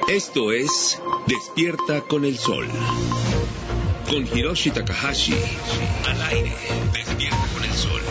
Esto es Despierta con el Sol. Con Hiroshi Takahashi. Al aire. Despierta con el Sol.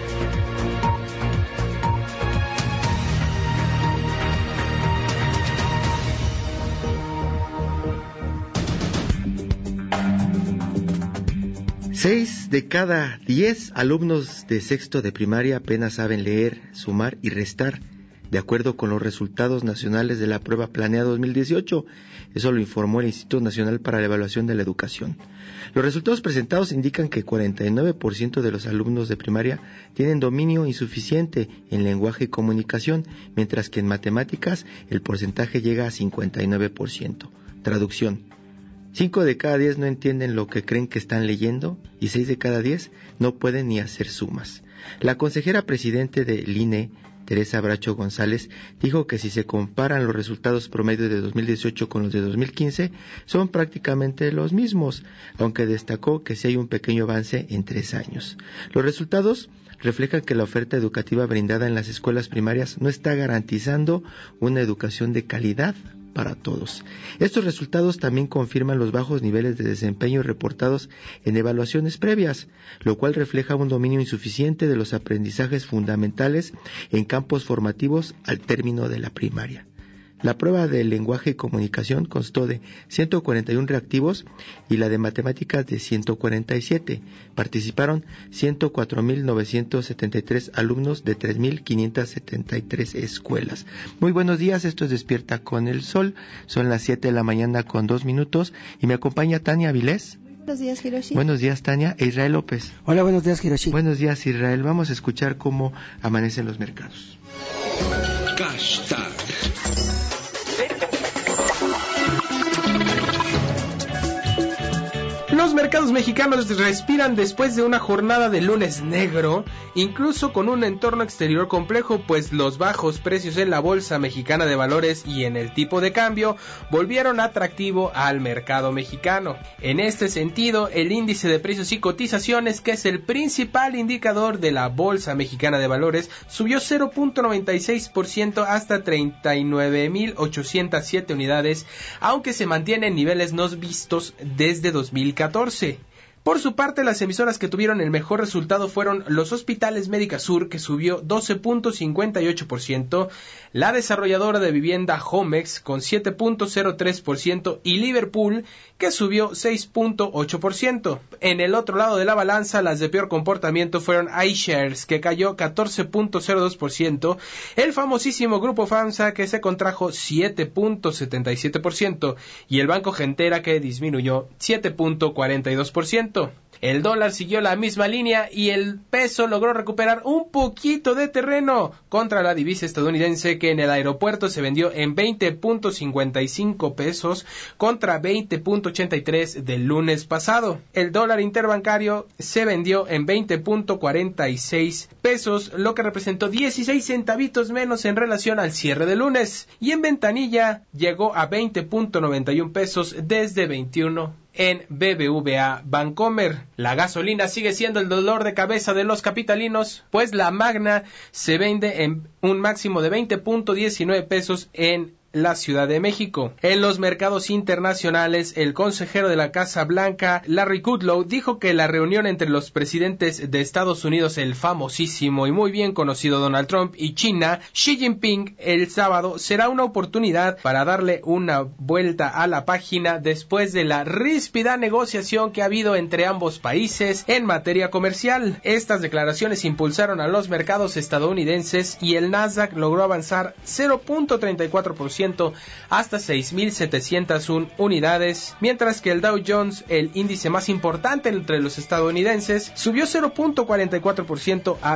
Seis de cada 10 alumnos de sexto de primaria apenas saben leer, sumar y restar, de acuerdo con los resultados nacionales de la prueba Planea 2018. Eso lo informó el Instituto Nacional para la Evaluación de la Educación. Los resultados presentados indican que 49% de los alumnos de primaria tienen dominio insuficiente en lenguaje y comunicación, mientras que en matemáticas el porcentaje llega a 59%. Traducción: 5 de cada 10 no entienden lo que creen que están leyendo y 6 de cada 10 no pueden ni hacer sumas. La consejera presidente del INE, Teresa Bracho González, dijo que si se comparan los resultados promedio de 2018 con los de 2015, son prácticamente los mismos, aunque destacó que sí hay un pequeño avance en 3 años. Los resultados reflejan que la oferta educativa brindada en las escuelas primarias no está garantizando una educación de calidad para todos. Estos resultados también confirman los bajos niveles de desempeño reportados en evaluaciones previas, lo cual refleja un dominio insuficiente de los aprendizajes fundamentales en campos formativos al término de la primaria. La prueba de lenguaje y comunicación constó de 141 reactivos y la de matemáticas de 147. Participaron 104.973 alumnos de 3.573 escuelas. Muy buenos días, esto es Despierta con el Sol. Son las 7 de la mañana con 2 minutos y me acompaña Tania Vilés. Buenos días, Hiroshi. Buenos días, Tania. E Israel López. Hola, buenos días, Hiroshi. Buenos días, Israel. Vamos a escuchar cómo amanecen los mercados. Hashtag. Los mercados mexicanos respiran después de una jornada de lunes negro, incluso con un entorno exterior complejo, pues los bajos precios en la Bolsa Mexicana de Valores y en el tipo de cambio volvieron atractivo al mercado mexicano. En este sentido, el índice de precios y cotizaciones, que es el principal indicador de la Bolsa Mexicana de Valores, subió 0.96% hasta 39.807 unidades, aunque se mantiene en niveles no vistos desde 2014. Por su parte, las emisoras que tuvieron el mejor resultado fueron los Hospitales Médica Sur, que subió 12.58%, la desarrolladora de vivienda Homex con 7.03% y Liverpool, que subió 6.8%. En el otro lado de la balanza, las de peor comportamiento fueron iShares, que cayó 14.02%, el famosísimo Grupo FAMSA, que se contrajo 7.77%, y el Banco Gentera, que disminuyó 7.42%. El dólar siguió la misma línea y el peso logró recuperar un poquito de terreno contra la divisa estadounidense, que en el aeropuerto se vendió en 20.55 pesos contra 20.83 del lunes pasado. El dólar interbancario se vendió en 20.46 pesos, lo que representó 16 centavitos menos en relación al cierre de lunes, y en ventanilla llegó a 20.91 pesos desde 21 en BBVA Bancomer. La gasolina sigue siendo el dolor de cabeza de los capitalinos, pues la Magna se vende en un máximo de 20.19 pesos en la Ciudad de México. En los mercados internacionales, el consejero de la Casa Blanca, Larry Kudlow, dijo que la reunión entre los presidentes de Estados Unidos, el famosísimo y muy bien conocido Donald Trump, y China, Xi Jinping, el sábado, será una oportunidad para darle una vuelta a la página después de la ríspida negociación que ha habido entre ambos países en materia comercial. Estas declaraciones impulsaron a los mercados estadounidenses y el Nasdaq logró avanzar 0.34% hasta 6.701 unidades, mientras que el Dow Jones, el índice más importante entre los estadounidenses, subió 0.44% a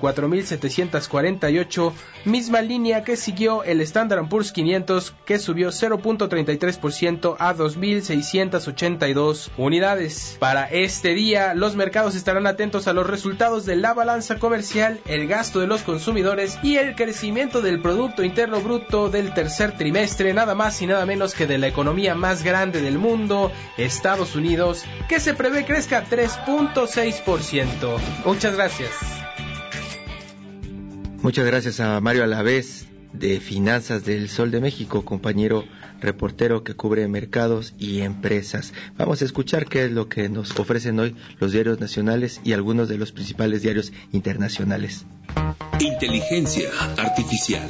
24.748, misma línea que siguió el Standard & Poor's 500, que subió 0.33% a 2.682 unidades. Para este día, los mercados estarán atentos a los resultados de la balanza comercial, el gasto de los consumidores y el crecimiento del Producto Interno Bruto del tercer trimestre, nada más y nada menos que de la economía más grande del mundo, Estados Unidos, que se prevé crezca 3.6%. Muchas gracias. Muchas gracias a Mario Alavés de finanzas del Sol de México, compañero reportero que cubre mercados y empresas. Vamos a escuchar qué es lo que nos ofrecen hoy los diarios nacionales y algunos de los principales diarios internacionales. Inteligencia artificial.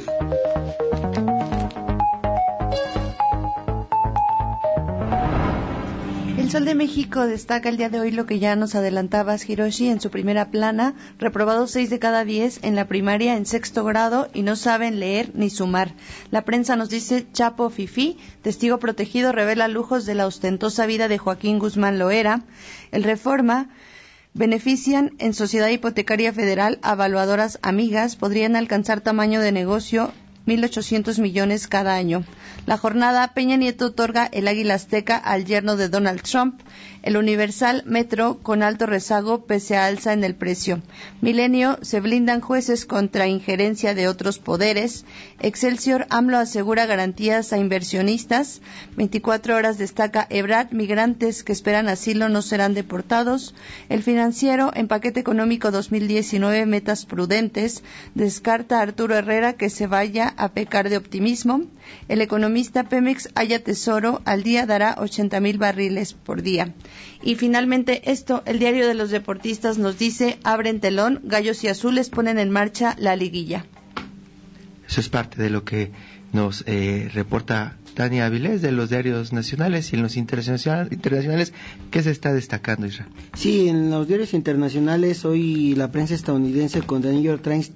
El Sol de México destaca el día de hoy lo que ya nos adelantabas, Hiroshi, en su primera plana: reprobados 6 de cada 10 en la primaria en 6º grado y no saben leer ni sumar. La prensa nos dice: Chapo fifí, testigo protegido, revela lujos de la ostentosa vida de Joaquín Guzmán Loera. El Reforma: benefician en Sociedad Hipotecaria Federal a evaluadoras amigas, podrían alcanzar tamaño de negocio 1.800 millones cada año. La Jornada: Peña Nieto otorga el Águila Azteca al yerno de Donald Trump. El Universal: Metro con alto rezago pese a alza en el precio. Milenio: se blindan jueces contra injerencia de otros poderes. Excelsior: AMLO asegura garantías a inversionistas. 24 horas destaca Ebrard: migrantes que esperan asilo no serán deportados. El Financiero: en paquete económico 2019 metas prudentes. Descarta Arturo Herrera que se vaya a pecar de optimismo. El Economista: Pemex halla tesoro, al día dará 80,000 barriles por día. Y finalmente el diario de los deportistas nos dice: abren telón, Gallos y Azules ponen en marcha la liguilla. Eso es parte de lo que nos reporta Tania Avilés de los diarios nacionales y en los internacionales. ¿Qué se está destacando, Isra? Sí, en los diarios internacionales hoy la prensa estadounidense con The New York Times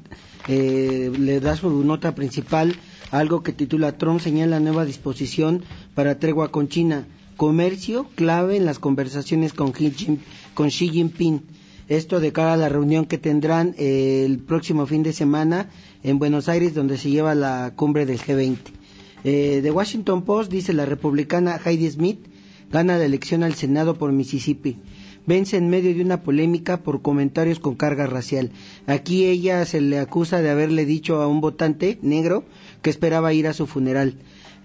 le da su nota principal algo que titula: Trump señala nueva disposición para tregua con China, comercio clave en las conversaciones con Xi Jinping. Esto de cara a la reunión que tendrán el próximo fin de semana en Buenos Aires, donde se lleva la cumbre del G20. The Washington Post dice: la republicana Heidi Smith gana la elección al Senado por Mississippi. Vence en medio de una polémica por comentarios con carga racial. Aquí ella se le acusa de haberle dicho a un votante negro que esperaba ir a su funeral.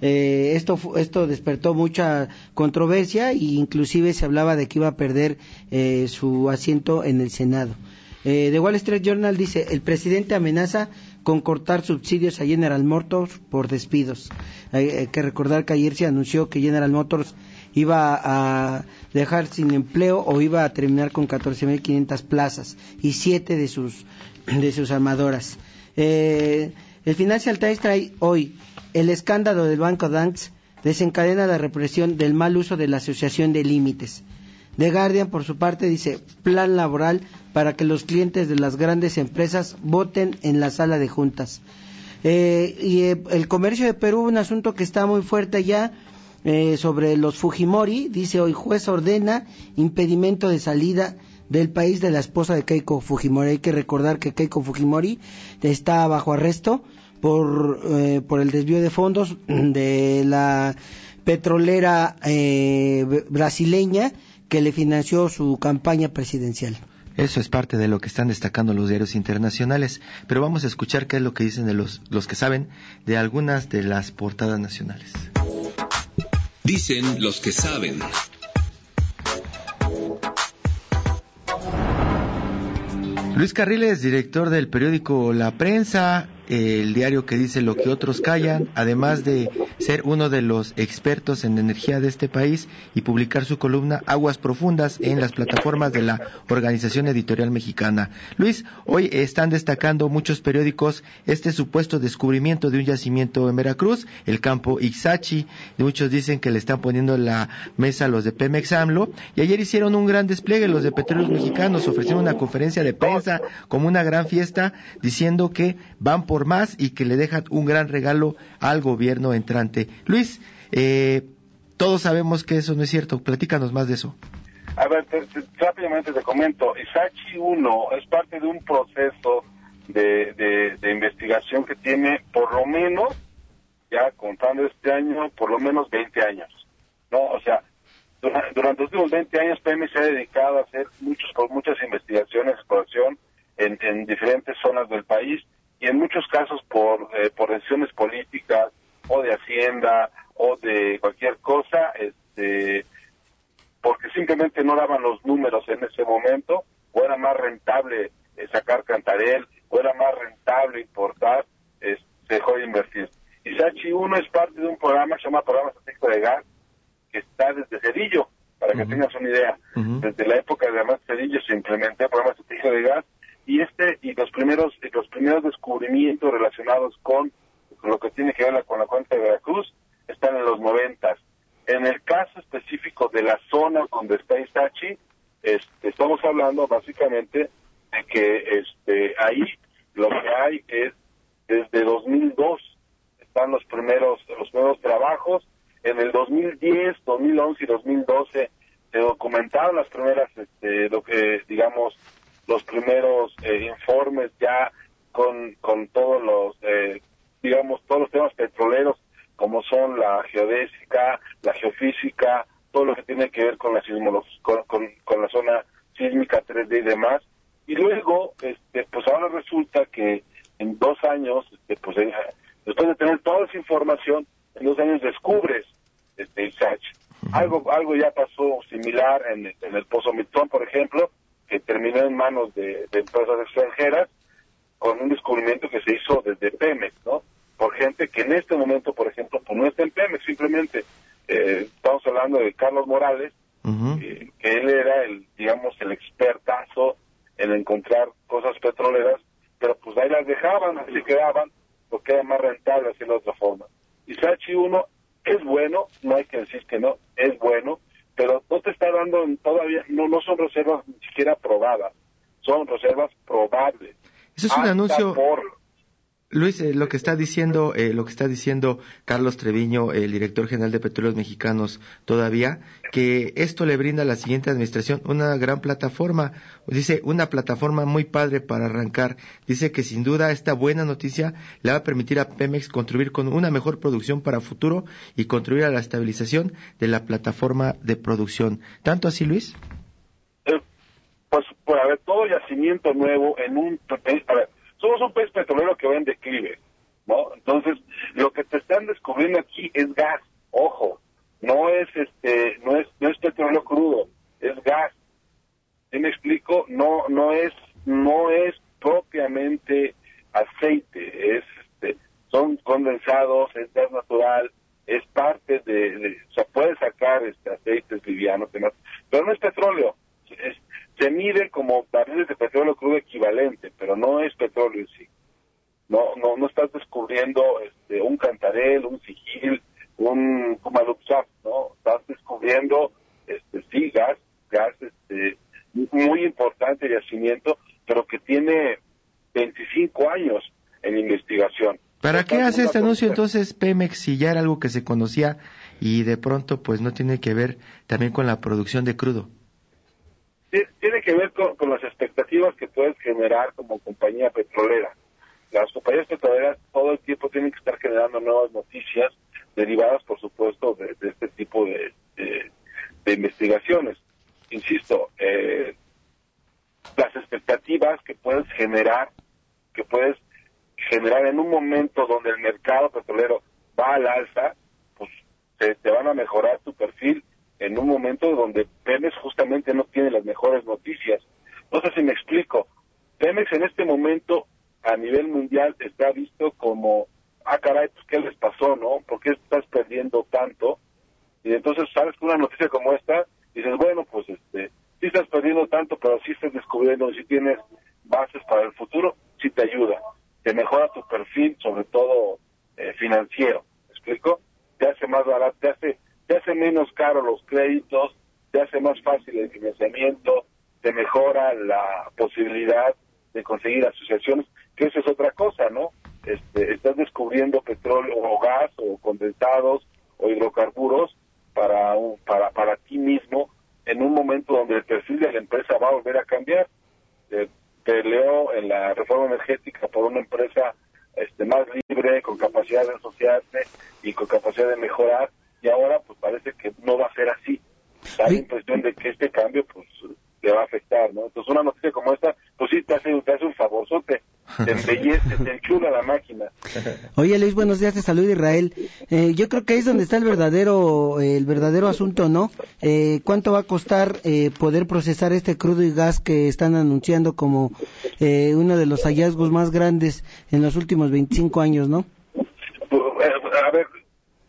Esto despertó mucha controversia e inclusive se hablaba de que iba a perder su asiento en el Senado. The Wall Street Journal dice: el presidente amenaza con cortar subsidios a General Motors por despidos. Hay que recordar que ayer se anunció que General Motors iba a dejar sin empleo o iba a terminar con 14,500 plazas y 7 de sus armadoras. El Financial Times trae hoy: el escándalo del Banco Danske desencadena la represión del mal uso de la asociación de límites. The Guardian, por su parte, dice: plan laboral para que los clientes de las grandes empresas voten en la sala de juntas. El Comercio de Perú, un asunto que está muy fuerte ya, sobre los Fujimori, dice hoy: juez ordena impedimento de salida del país de la esposa de Keiko Fujimori. Hay que recordar que Keiko Fujimori está bajo arresto por el desvío de fondos de la petrolera brasileña que le financió su campaña presidencial. Eso es parte de lo que están destacando los diarios internacionales, pero vamos a escuchar qué es lo que dicen de los que saben de algunas de las portadas nacionales. Dicen los que saben. Luis Carriles, director del periódico La Prensa, el diario que dice lo que otros callan, además de ser uno de los expertos en energía de este país y publicar su columna Aguas Profundas en las plataformas de la Organización Editorial Mexicana. Luis, hoy están destacando muchos periódicos este supuesto descubrimiento de un yacimiento en Veracruz, el campo Ixachi. Muchos dicen que le están poniendo en la mesa a los de Pemex AMLO, y ayer hicieron un gran despliegue los de Petróleos Mexicanos, ofrecieron una conferencia de prensa como una gran fiesta, diciendo que van por más y que le dejan un gran regalo al gobierno entrante. Luis, todos sabemos que eso no es cierto, platícanos más de eso. A ver, rápidamente te comento. Ixachi 1 es parte de un proceso de investigación que tiene por lo menos, ya contando este año, por lo menos 20 años, ¿no? O sea, durante los últimos 20 años Pemex se ha dedicado a hacer muchas investigaciones, exploración en diferentes zonas del país, y en muchos casos por decisiones políticas o de Hacienda o de cualquier cosa, porque simplemente no daban los números en ese momento, o era más rentable sacar Cantarell, o era más rentable importar, dejó de invertir. Y Sachi 1 es parte de un programa que se llama Programa Estratégico de Gas, que está desde Cedillo, para que tengas una idea. Desde la época de Amado Cedillo se implementó el Programa Estratégico de Gas, y los primeros descubrimientos relacionados con lo que tiene que ver con la cuenca de Veracruz están en los 90. En el caso específico de la zona donde está Ixachi, estamos hablando básicamente de que ahí lo que hay es desde 2002 están los primeros trabajos. En el 2010, 2011 y 2012 se documentaron las primeras los primeros informes ya con todos los todos los temas petroleros, como son la geodésica, la geofísica, todo lo que tiene que ver con la con la zona sísmica 3D y demás. Y luego, pues ahora resulta que en 2 años, después de tener toda esa información, en 2 años descubres Ixachi. Algo ya pasó similar en el Pozo Mictlán, por ejemplo, que terminó en manos de empresas extranjeras, con un descubrimiento que se hizo desde Pemex, ¿no? Por gente que en este momento, por ejemplo, pues no está en Pemex, simplemente estamos hablando de Carlos Morales, que él era el expertazo en encontrar cosas petroleras, pero pues ahí las dejaban, así se quedaban, porque era más rentable hacerlo de otra forma. Y Sachi 1 es bueno, no hay que decir que no, es bueno, pero no te está dando todavía, no son reservas ni siquiera probadas, son reservas probables. Eso es un anuncio, Luis, lo que está diciendo Carlos Treviño, el director general de Petróleos Mexicanos, todavía, que esto le brinda a la siguiente administración una gran plataforma, dice, una plataforma muy padre para arrancar. Dice que sin duda esta buena noticia le va a permitir a Pemex contribuir con una mejor producción para futuro y contribuir a la estabilización de la plataforma de producción. ¿Tanto así, Luis? Pues por haber todo yacimiento nuevo somos un país petrolero que va en declive, ¿no? Entonces, lo que te están descubriendo aquí es gas, ojo, no es petróleo crudo, es gas. ¿Sí me explico? No es propiamente aceite, son condensados, es gas natural, es parte o sea, puede sacar aceites livianos, demás, pero no es petróleo. Se mide como barriles de petróleo crudo equivalente, pero no es petróleo en sí. No estás descubriendo un Cantarell, un Sigil, un Kumalupsaf, ¿no? Estás descubriendo gas muy importante de yacimiento, pero que tiene 25 años en investigación. ¿Para qué hace este anuncio entonces Pemex si ya era algo que se conocía y de pronto pues no tiene que ver también con la producción de crudo? Tiene que ver con las expectativas que puedes generar como compañía petrolera. Las compañías petroleras todo el tiempo tienen que estar generando nuevas noticias derivadas, por supuesto, de este tipo de investigaciones. Insisto, las expectativas que puedes generar en un momento donde el mercado petrolero va al alza, pues te van a mejorar tu perfil en un momento donde Pemex justamente no tiene las mejores noticias. No sé si me explico. Pemex en este momento a nivel mundial está visto como, caray, pues ¿qué les pasó, no? ¿Por qué estás perdiendo tanto? Y entonces sales con una noticia como esta y dices, bueno, pues sí estás perdiendo tanto, pero sí estás descubriendo, si tienes bases para el futuro, sí te ayuda. Te mejora tu perfil, sobre todo financiero. ¿Me explico? Te hace más barato, te hace menos caro los créditos, te hace más fácil el financiamiento, te mejora la posibilidad de conseguir asociaciones, que eso es otra cosa, ¿no? Estás descubriendo petróleo o gas o condensados o hidrocarburos para ti mismo en un momento donde el perfil de la empresa va a volver a cambiar. Peleó en la reforma energética por una empresa más libre, con capacidad de asociarse y con capacidad de mejorar, y ahora pues parece que no va a ser así. Da la impresión de que este cambio pues le va a afectar, ¿no? Entonces una noticia como esta, pues sí te hace un favorzote, te embellece, te enchula la máquina. Oye Luis, buenos días, te saluda Israel. Yo creo que ahí es donde está el verdadero asunto, ¿no? ¿Cuánto va a costar poder procesar este crudo y gas que están anunciando como uno de los hallazgos más grandes en los últimos 25 años, ¿no?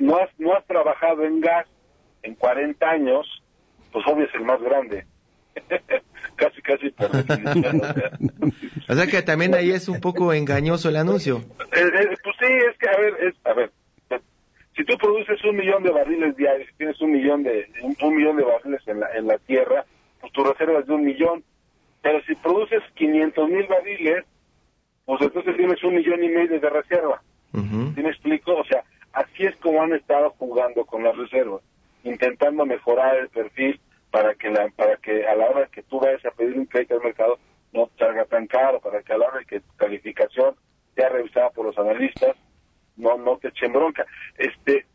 no has trabajado en gas en 40 años, pues obvio es el más grande. casi por definición. O sea que también ahí es un poco engañoso el anuncio. Pues sí, es que a ver, si tú produces 1 millón de barriles diarios, si tienes 1 millón de barriles en la tierra, pues tu reserva es de 1 millón. Pero si produces 500,000 barriles, pues entonces tienes 1,5 millones de reserva. Uh-huh. ¿Sí me explico? O sea, así es como han estado jugando con las reservas, intentando mejorar el perfil para que a la hora que tú vayas a pedir un crédito al mercado no te salga tan caro, para que a la hora de que tu calificación sea revisada por los analistas no te echen bronca. Es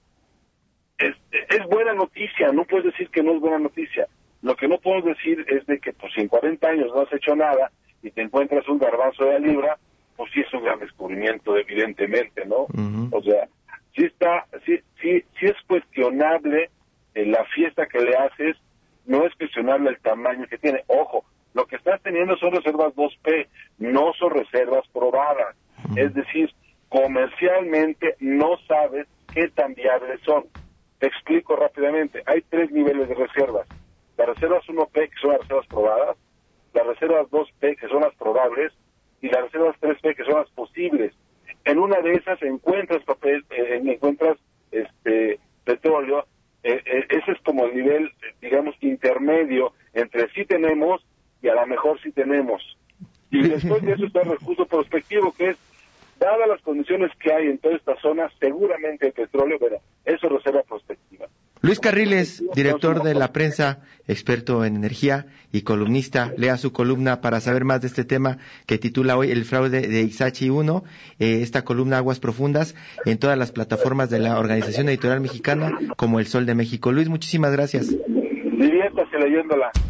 buena noticia, no puedes decir que no es buena noticia. Lo que no podemos decir es de que pues si en 40 años no has hecho nada y te encuentras un garbanzo de libra, pues sí es un gran descubrimiento, evidentemente, ¿no? Uh-huh. O sea, sí es cuestionable la fiesta que le haces, no es cuestionable el tamaño que tiene. Ojo, lo que estás teniendo son reservas 2P, no son reservas probadas. Uh-huh. Es decir, comercialmente no sabes qué tan viables son. Te explico rápidamente. Hay 3 niveles de reservas. Las reservas 1P, que son las reservas probadas, las reservas 2P, que son las probables, y las reservas 3P, que son las posibles. En una de esas encuentras petróleo. Ese es como el nivel, digamos, intermedio entre sí tenemos y a lo mejor sí tenemos. Y después de eso está el recurso prospectivo, que es, dadas las condiciones que hay en toda esta zona, seguramente el petróleo, bueno, eso es reserva prospectiva. Luis Carriles, director de La Prensa, experto en energía y columnista, lea su columna para saber más de este tema que titula hoy El fraude de Ixachi 1, esta columna Aguas Profundas, en todas las plataformas de la Organización Editorial Mexicana como El Sol de México. Luis, muchísimas gracias. Diviértase leyéndola.